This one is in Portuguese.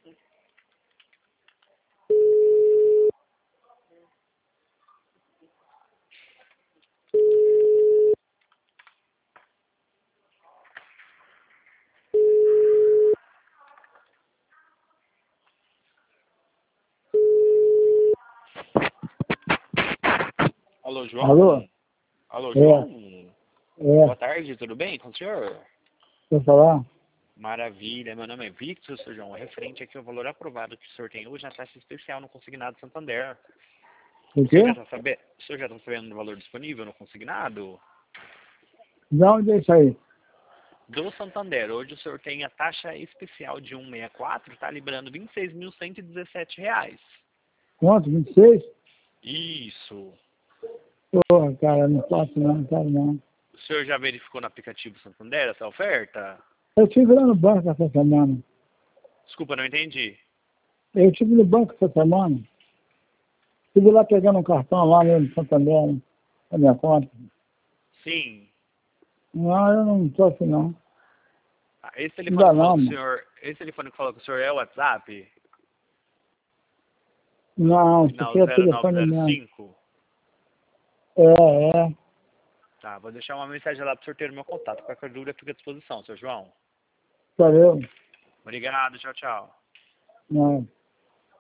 Alô, João? Alô? Alô, João? É, Boa tarde, tudo bem com o senhor? quer falar? Maravilha, meu nome é Victor, seu João. Referente aqui ao valor aprovado que o senhor tem hoje na taxa especial no Consignado Santander. O O quê? senhor já está sabendo do valor disponível no Consignado? De onde é isso aí? Do Santander, hoje o senhor tem a taxa especial de 164, está liberando R$ 26.117. Quanto? 26? Isso. Porra, cara, não faço não quero não. O senhor já verificou no aplicativo Santander essa oferta? Eu estive lá no banco essa semana. Desculpa, não entendi. Eu estive no banco essa semana. Estive lá pegando um cartão lá no Santander, na minha conta. Sim. Não, eu não estou assim não. Esse Não telefone dá que falou não, com o mano. senhor, esse telefone que falou com o senhor é o WhatsApp? Não, isso Final aqui é telefone mesmo. 0905? É. Tá, vou deixar uma mensagem lá para o senhor ter o meu contato. Qualquer dúvida fica à disposição, seu João. Valeu. Obrigado, tchau, tchau. Não.